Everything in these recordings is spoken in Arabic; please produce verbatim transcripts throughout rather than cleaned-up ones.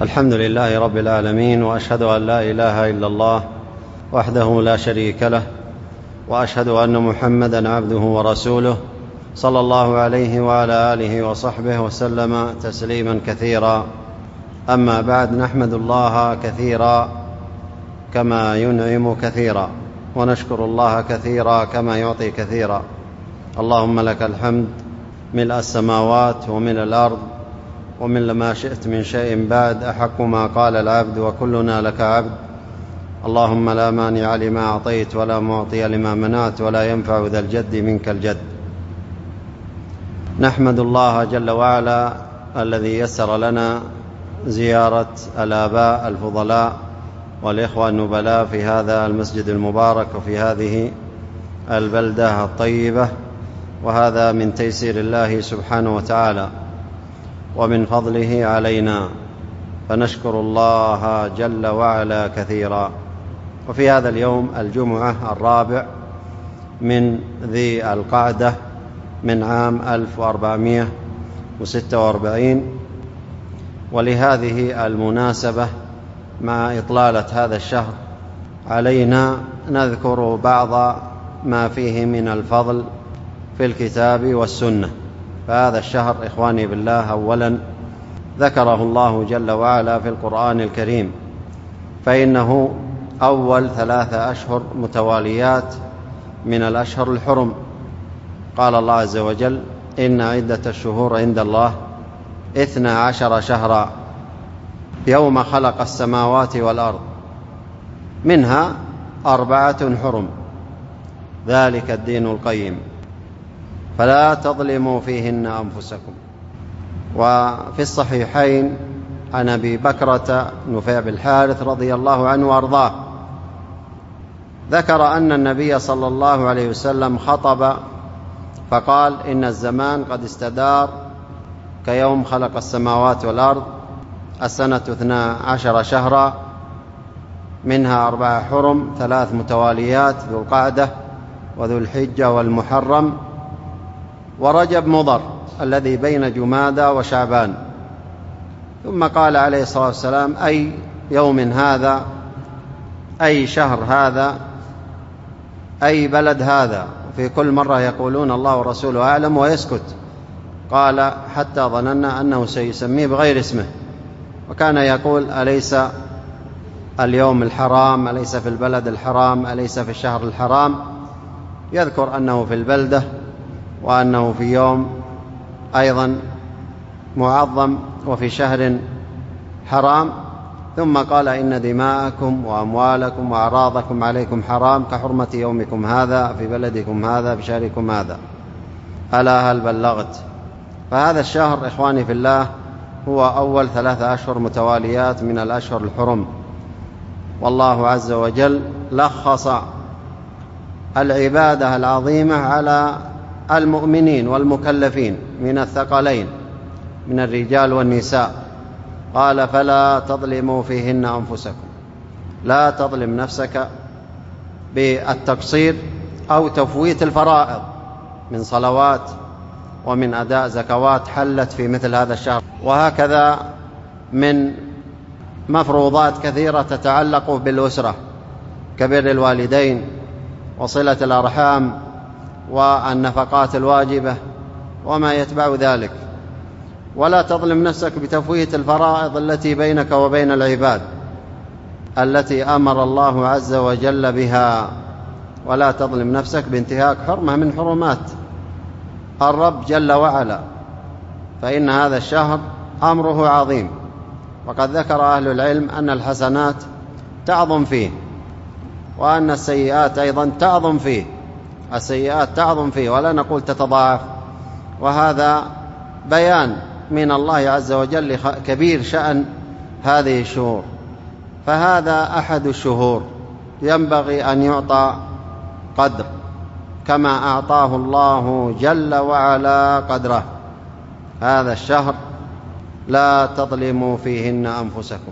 الحمد لله رب العالمين، وأشهد أن لا إله إلا الله وحده لا شريك له، وأشهد أن محمدًا عبده ورسوله صلى الله عليه وعلى آله وصحبه وسلم تسليما كثيرا. أما بعد، نحمد الله كثيرا كما ينعم كثيرا، ونشكر الله كثيرا كما يعطي كثيرا. اللهم لك الحمد ملء السماوات وملء الأرض وملء ما شئت من شيء بعد، أحق ما قال العبد وكلنا لك عبد. اللهم لا مانع لما أعطيت ولا معطي لما منعت ولا ينفع ذا الجد منك الجد. نحمد الله جل وعلا الذي يسر لنا زيارة الآباء الفضلاء والإخوة النبلاء في هذا المسجد المبارك وفي هذه البلدة الطيبة، وهذا من تيسير الله سبحانه وتعالى ومن فضله علينا، فنشكر الله جل وعلا كثيرا. وفي هذا اليوم الجمعة الرابع من ذي القعدة من عام ألف وأربعمائة وستة وأربعين، ولهذه المناسبة مع إطلالة هذا الشهر علينا نذكر بعض ما فيه من الفضل في الكتاب والسنة. فهذا الشهر إخواني بالله أولا ذكره الله جل وعلا في القرآن الكريم، فإنه أول ثلاثة أشهر متواليات من الأشهر الحرم. قال الله عز وجل: إن عدة الشهور عند الله اثنا عشر شهرا يوم خلق السماوات والأرض منها أربعة حرم ذلك الدين القيم فلا تظلموا فيهن أنفسكم. وفي الصحيحين عن أبي بكرة نفيع بن الحارث رضي الله عنه وأرضاه ذكر أن النبي صلى الله عليه وسلم خطب فقال: إن الزمان قد استدار كيوم خلق السماوات والأرض، السنة اثنا عشر شهرا منها أربعة حرم ثلاث متواليات، ذو القعدة وذو الحجة والمحرم ورجب مضر الذي بين جمادى وشعبان. ثم قال عليه الصلاة والسلام: أي يوم هذا، أي شهر هذا، أي بلد هذا. في كل مرة يقولون الله ورسوله أعلم ويسكت. قال: حتى ظننا أنه سيسميه بغير اسمه، وكان يقول: أليس اليوم الحرام، أليس في البلد الحرام، أليس في الشهر الحرام. يذكر أنه في البلدة وأنه في يوم أيضا معظم وفي شهر حرام. ثم قال: إن دماءكم وأموالكم وأعراضكم عليكم حرام كحرمة يومكم هذا في بلدكم هذا في شهركم هذا. ألا هل بلغت؟ فهذا الشهر إخواني في الله هو أول ثلاثة أشهر متواليات من الأشهر الحرم، والله عز وجل لخص العبادة العظيمة على المؤمنين والمكلفين من الثقلين من الرجال والنساء. قال: فلا تظلموا فيهن أنفسكم. لا تظلم نفسك بالتقصير أو تفويت الفرائض من صلوات ومن أداء زكوات حلت في مثل هذا الشهر، وهكذا من مفروضات كثيرة تتعلق بالأسرة كبر الوالدين وصلة الأرحام والنفقات الواجبة وما يتبع ذلك. ولا تظلم نفسك بتفويت الفرائض التي بينك وبين العباد التي أمر الله عز وجل بها. ولا تظلم نفسك بانتهاك حرمة من حرمات الرب جل وعلا، فإن هذا الشهر أمره عظيم. وقد ذكر أهل العلم أن الحسنات تعظم فيه، وأن السيئات أيضا تعظم فيه. السيئات تعظم فيه ولا نقول تتضاعف، وهذا بيان من الله عز وجل كبير شأن هذه الشهور. فهذا أحد الشهور ينبغي أن يعطى قدر كما أعطاه الله جل وعلا قدره. هذا الشهر لا تظلموا فيهن أنفسكم.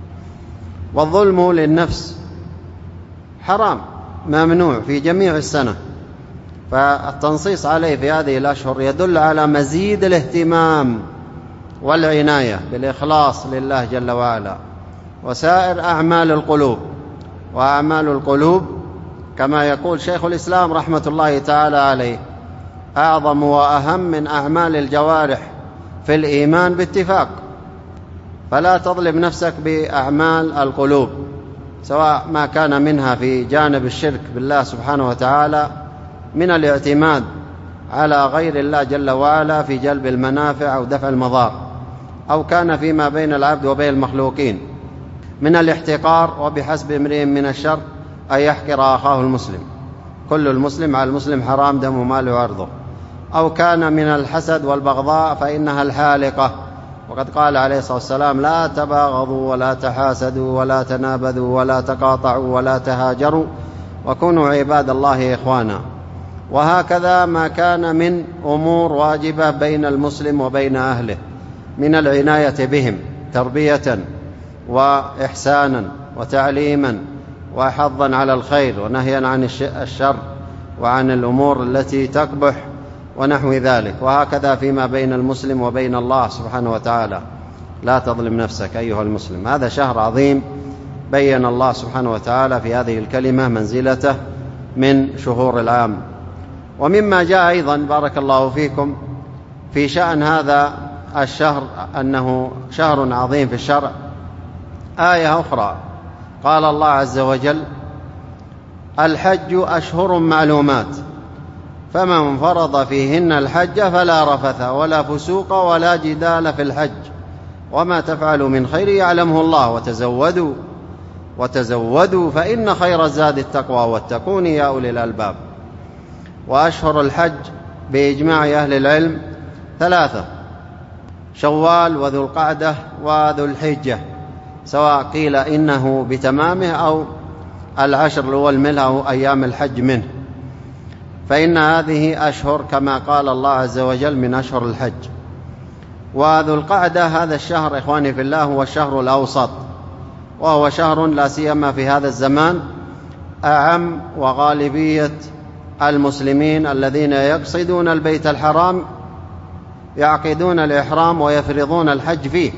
والظلم للنفس حرام ممنوع في جميع السنة، فالتنصيص عليه في هذه الأشهر يدل على مزيد الاهتمام والعناية بالإخلاص لله جل وعلا، وسائر أعمال القلوب. وأعمال القلوب كما يقول شيخ الإسلام رحمة الله تعالى عليه أعظم وأهم من أعمال الجوارح في الإيمان باتفاق، فلا تظلم نفسك بأعمال القلوب، سواء ما كان منها في جانب الشرك بالله سبحانه وتعالى من الاعتماد على غير الله جل وعلا في جلب المنافع أو دفع المضار، أو كان فيما بين العبد وبين المخلوقين من الاحتقار، وبحسب امرئ من الشر أن يحقر أخاه المسلم، كل المسلم على المسلم حرام دمه ماله وعرضه، أو كان من الحسد والبغضاء فإنها الحالقة، وقد قال عليه الصلاة والسلام لا تباغضوا ولا تحاسدوا ولا تنابذوا ولا تقاطعوا ولا تهاجروا وكونوا عباد الله إخوانا. وهكذا ما كان من أمور واجبة بين المسلم وبين أهله من العناية بهم تربية وإحسانا وتعليما وحظا على الخير ونهيا عن الشر وعن الأمور التي تقبح ونحو ذلك. وهكذا فيما بين المسلم وبين الله سبحانه وتعالى، لا تظلم نفسك أيها المسلم. هذا شهر عظيم بين الله سبحانه وتعالى في هذه الكلمة منزلته من شهور العام. ومما جاء أيضا بارك الله فيكم في شأن هذا الشهر أنه شهر عظيم في الشرع آية أخرى، قال الله عز وجل الحج أشهر معلومات فمن فرض فيهن الحج فلا رفث ولا فسوق ولا جدال في الحج وما تفعلوا من خير يعلمه الله وتزودوا وتزودوا فإن خير الزاد التقوى واتقون يا أولي الألباب. وأشهر الحج بإجماع أهل العلم ثلاثة: شوال وذو القعدة وذو الحجة، سواء قيل إنه بتمامه أو العشر الأول منه أو أيام الحج منه، فإن هذه أشهر كما قال الله عز وجل من أشهر الحج. وذو القعدة هذا الشهر إخواني في الله هو الشهر الأوسط، وهو شهر لا سيما في هذا الزمان أعم، وغالبية المسلمين الذين يقصدون البيت الحرام يعقدون الإحرام ويفرضون الحج فيه،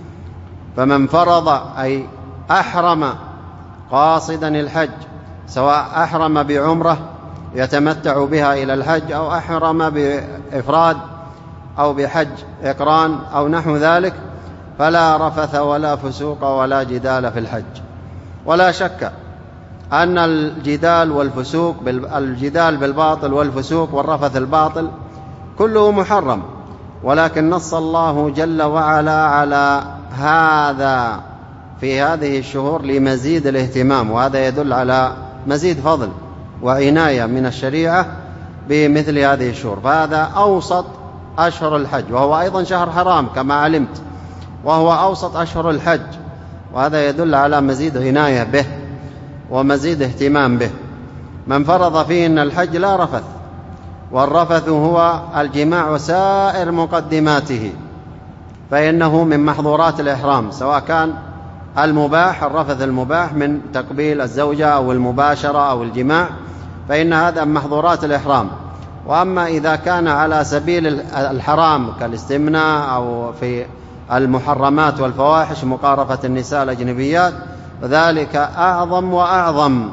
فمن فرض أي أحرم قاصدا الحج، سواء أحرم بعمرة يتمتع بها إلى الحج أو أحرم بإفراد أو بحج إقران أو نحو ذلك، فلا رفث ولا فسوق ولا جدال في الحج. ولا شك أن الجدال والفسوق الجدال بالباطل والفسوق والرفث الباطل كله محرم، ولكن نص الله جل وعلا على هذا في هذه الشهور لمزيد الاهتمام، وهذا يدل على مزيد فضل وعناية من الشريعة بمثل هذه الشهور. فهذا أوسط أشهر الحج، وهو أيضا شهر حرام كما علمت، وهو أوسط أشهر الحج، وهذا يدل على مزيد عناية به ومزيد اهتمام به. من فرض فيهن الحج لا رفث، والرفث هو الجماع وسائر مقدماته، فإنه من محظورات الإحرام، سواء كان المباح الرفث المباح من تقبيل الزوجة أو المباشرة أو الجماع، فإن هذا من محظورات الإحرام. وأما إذا كان على سبيل الحرام كالاستمناء أو في المحرمات والفواحش مقارفة النساء الأجنبيات فذلك أعظم وأعظم.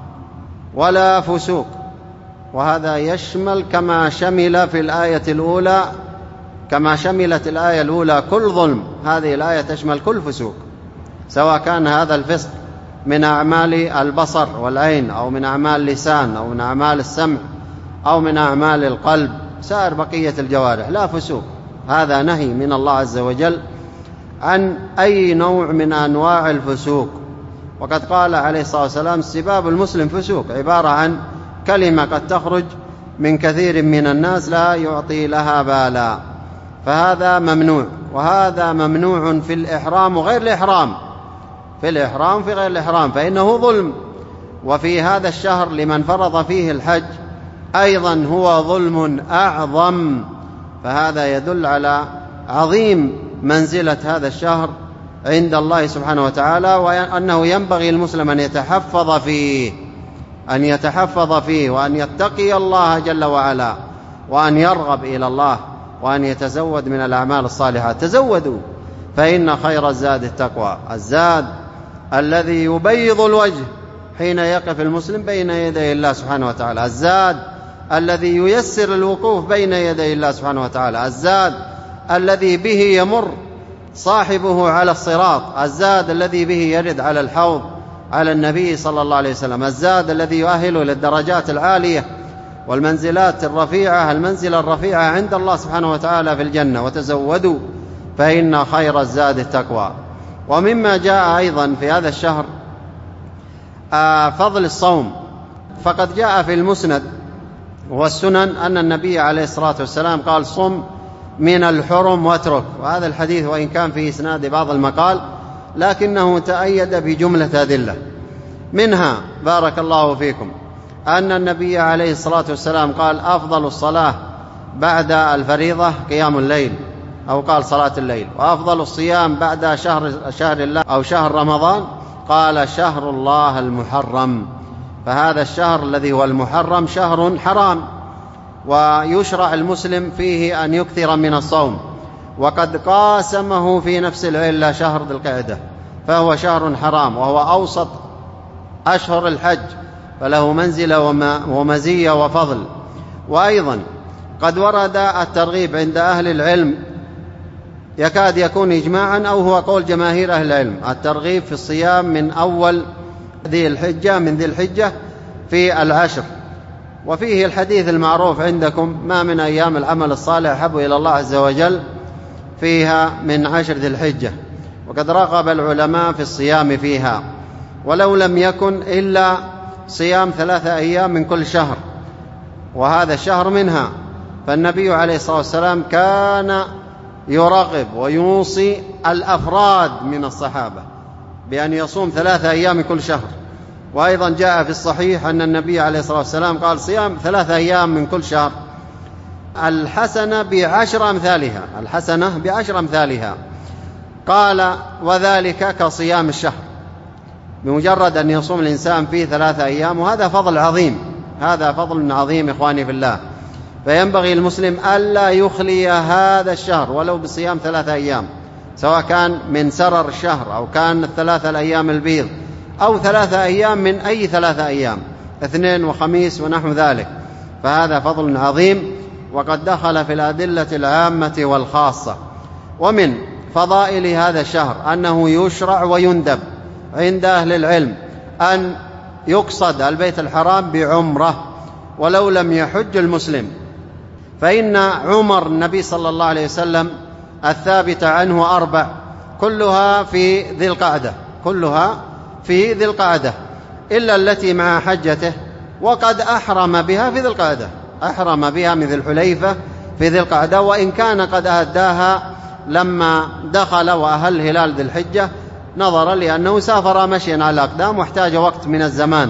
ولا فسوق، وهذا يشمل كما شمل في الآية الأولى كما شملت الآية الأولى كل ظلم، هذه الآية تشمل كل فسوق، سواء كان هذا الفسق من أعمال البصر والعين أو من أعمال اللسان أو من أعمال السمع أو من أعمال القلب، سائر بقية الجوارح لا فسوق. هذا نهي من الله عز وجل عن أي نوع من أنواع الفسوق. وقد قال عليه الصلاة والسلام سباب المسلم فسوق، عبارة عن كلمة قد تخرج من كثير من الناس لا يعطي لها بالا، فهذا ممنوع. وهذا ممنوع في الإحرام وغير الإحرام، في الإحرام في غير الإحرام فإنه ظلم. وفي هذا الشهر لمن فرض فيه الحج أيضا هو ظلم أعظم، فهذا يدل على عظيم منزلة هذا الشهر عند الله سبحانه وتعالى، وأنه ينبغي المسلم أن يتحفظ فيه أن يتحفظ فيه وأن يتقي الله جل وعلا، وأن يرغب إلى الله وأن يتزود من الأعمال الصالحة. تزودوا فإن خير الزاد التقوى، الزاد الذي يبيض الوجه حين يقف المسلم بين يدي الله سبحانه وتعالى، الزاد الذي ييسر الوقوف بين يدي الله سبحانه وتعالى، الزاد الذي به يمر صاحبه على الصراط، الزاد الذي به يرد على الحوض على النبي صلى الله عليه وسلم، الزاد الذي يؤهله للدرجات العالية والمنزلات الرفيعة، المنزلة الرفيعة عند الله سبحانه وتعالى في الجنة. وتزودوا فإن خير الزاد التقوى. ومما جاء أيضا في هذا الشهر فضل الصوم، فقد جاء في المسند والسنن أن النبي عليه الصلاة والسلام قال: صم من الحرم واترك. وهذا الحديث وإن كان في إسناد بعض المقال لكنه تأيد بجملة أدلة، منها بارك الله فيكم أن النبي عليه الصلاة والسلام قال: أفضل الصلاة بعد الفريضة قيام الليل، أو قال صلاة الليل. وأفضل الصيام بعد شهر, شهر الله أو شهر رمضان قال: شهر الله المحرم. فهذا الشهر الذي هو المحرم شهر حرام، ويشرع المسلم فيه أن يكثر من الصوم، وقد قاسمه في نفس العلة شهر ذي القعدة، فهو شهر حرام وهو أوسط أشهر الحج، فله منزلة ومزية وفضل. وأيضا قد ورد الترغيب عند أهل العلم، يكاد يكون إجماعا أو هو قول جماهير أهل العلم، الترغيب في الصيام من أول ذي الحجة من ذي الحجة في العشر. وفيه الحديث المعروف عندكم: ما من أيام العمل الصالح أحب إلى الله عز وجل فيها من عشر ذي الحجة. وقد رغب العلماء في الصيام فيها، ولو لم يكن إلا صيام ثلاثة أيام من كل شهر، وهذا الشهر منها. فالنبي عليه الصلاة والسلام كان يرغب ويوصي الأفراد من الصحابة بأن يصوم ثلاثة أيام من كل شهر. وأيضا جاء في الصحيح أن النبي عليه الصلاة والسلام قال: صيام ثلاثة أيام من كل شهر الحسنة بعشر أمثالها، الحسنة بعشر أمثالها. قال: وذلك كصيام الشهر، بمجرد أن يصوم الإنسان فيه ثلاثة أيام. وهذا فضل عظيم، هذا فضل عظيم إخواني في الله. فينبغي المسلم ألا يخلي هذا الشهر ولو بصيام ثلاثة أيام، سواء كان من سرر الشهر أو كان الثلاثة الأيام البيض أو ثلاثة أيام من أي ثلاثة أيام، اثنين وخميس ونحو ذلك، فهذا فضل عظيم وقد دخل في الأدلة العامة والخاصة. ومن فضائل هذا الشهر أنه يشرع ويندب عند أهل العلم أن يقصد البيت الحرام بعمرة ولو لم يحج المسلم، فإن عمر النبي صلى الله عليه وسلم الثابت عنه أربع كلها في ذي القعدة، كلها في ذي القعدة إلا التي مع حجته، وقد أحرم بها في ذي القعدة، أحرم بها من ذي الحليفة في ذي القعدة، وإن كان قد أهداها لما دخل وأهل هلال ذي الحجة، نظرا لأنه سافر مشيا على الأقدام واحتاج وقت من الزمان.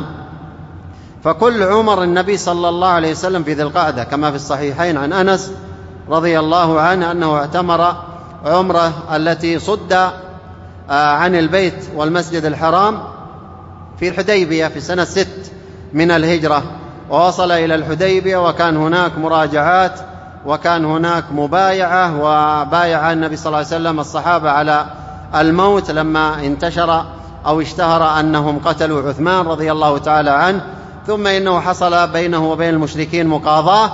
فكل عمر النبي صلى الله عليه وسلم في ذي القعدة، كما في الصحيحين عن أنس رضي الله عنه أنه اعتمر عمره التي صد عن البيت والمسجد الحرام في الحديبية في سنة ست من الهجرة، ووصل إلى الحديبية وكان هناك مراجعات وكان هناك مبايعة، وبايع النبي صلى الله عليه وسلم الصحابة على الموت لما انتشر أو اشتهر أنهم قتلوا عثمان رضي الله تعالى عنه. ثم إنه حصل بينه وبين المشركين مقاضاة،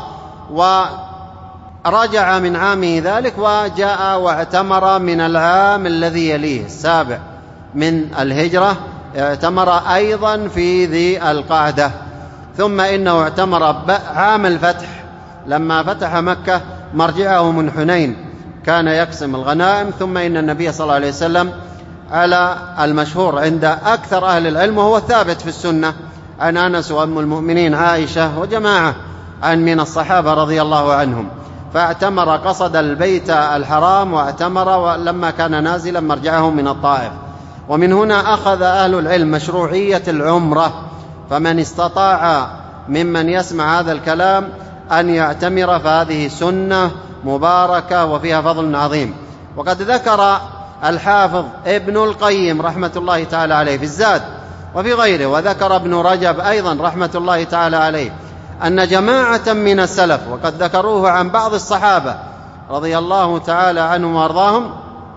ورجع من عامه ذلك وجاء واعتمر من العام الذي يليه السابع من الهجرة، اعتمر أيضا في ذي القعدة. ثم إنه اعتمر عام الفتح لما فتح مكة مرجعه من حنين، كان يقسم الغنائم. ثم إن النبي صلى الله عليه وسلم على المشهور عند أكثر أهل العلم وهو الثابت في السنة عن أنس وأم المؤمنين عائشة وجماعة عن من الصحابة رضي الله عنهم، فاعتمر قصد البيت الحرام واعتمر لما كان نازلا مرجعه من الطائف. ومن هنا أخذ أهل العلم مشروعية العمرة، فمن استطاع ممن يسمع هذا الكلام أن يعتمر فهذه سنة مباركة وفيها فضل عظيم. وقد ذكر الحافظ ابن القيم رحمة الله تعالى عليه في الزاد وفي غيره، وذكر ابن رجب أيضا رحمة الله تعالى عليه، أن جماعة من السلف وقد ذكروه عن بعض الصحابة رضي الله تعالى عنهم وأرضاهم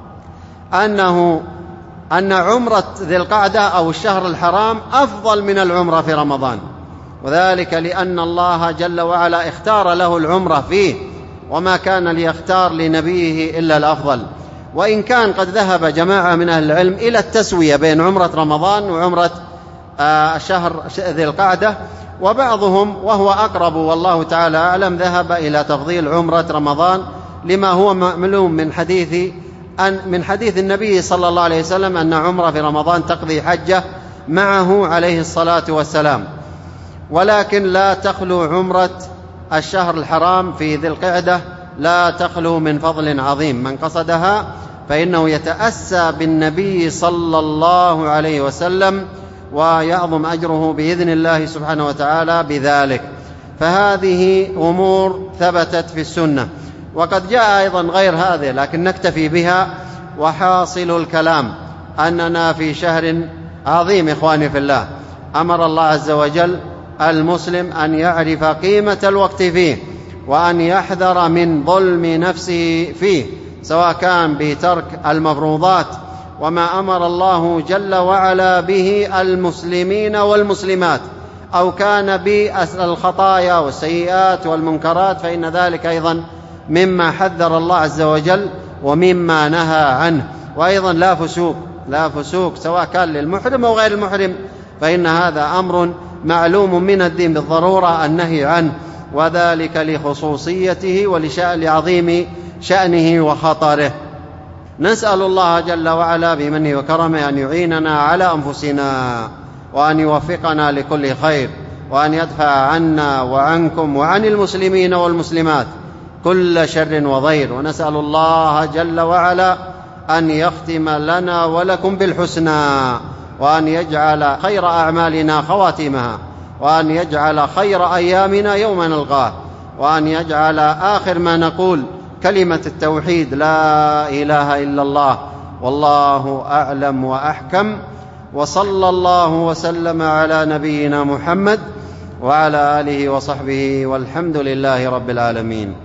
أنه أن عمرة ذي القعدة أو الشهر الحرام أفضل من العمرة في رمضان، وذلك لأن الله جل وعلا اختار له العمرة فيه، وما كان ليختار لنبيه إلا الأفضل. وإن كان قد ذهب جماعة من أهل العلم إلى التسوية بين عمرة رمضان وعمرة شهر ذي القعدة، وبعضهم وهو أقرب والله تعالى أعلم ذهب إلى تفضيل عمرة رمضان لما هو معلوم من حديث أن من حديث النبي صلى الله عليه وسلم أن عمرة في رمضان تقضي حجة معه عليه الصلاة والسلام. ولكن لا تخلو عمرة الشهر الحرام في ذي القعدة لا تخلو من فضل عظيم، من قصدها فإنه يتأسى بالنبي صلى الله عليه وسلم ويعظم أجره بإذن الله سبحانه وتعالى بذلك. فهذه أمور ثبتت في السنة، وقد جاء أيضا غير هذه لكن نكتفي بها. وحاصل الكلام أننا في شهر عظيم إخواني في الله، أمر الله عز وجل المسلم أن يعرف قيمة الوقت فيه، وأن يحذر من ظلم نفسه فيه، سواء كان بترك المفروضات وما أمر الله جل وعلا به المسلمين والمسلمات، أو كان بالخطايا والسيئات والمنكرات، فإن ذلك أيضا مما حذر الله عز وجل ومما نهى عنه. وأيضا لا فسوق لا فسوق سواء كان للمحرم أو غير المحرم، فإن هذا أمر معلوم من الدين بالضرورة النهي عنه، وذلك لخصوصيته ولعظيم شأنه وخطره. نسأل الله جل وعلا بمنه وكرمه أن يعيننا على أنفسنا، وأن يوفقنا لكل خير، وأن يدفع عنا وعنكم وعن المسلمين والمسلمات كل شر وضير. ونسأل الله جل وعلا أن يختم لنا ولكم بالحسنى، وأن يجعل خير أعمالنا خواتمها، وأن يجعل خير أيامنا يوم نلقاه، وأن يجعل آخر ما نقول كلمة التوحيد لا إله إلا الله، والله أعلم وأحكم. وصلى الله وسلم على نبينا محمد وعلى آله وصحبه، والحمد لله رب العالمين.